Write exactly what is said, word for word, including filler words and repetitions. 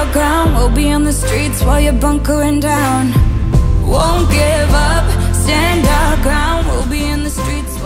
our ground. We'll be on the streets while you're bunkering down. Won't give up, stand our ground. We'll be in the streets.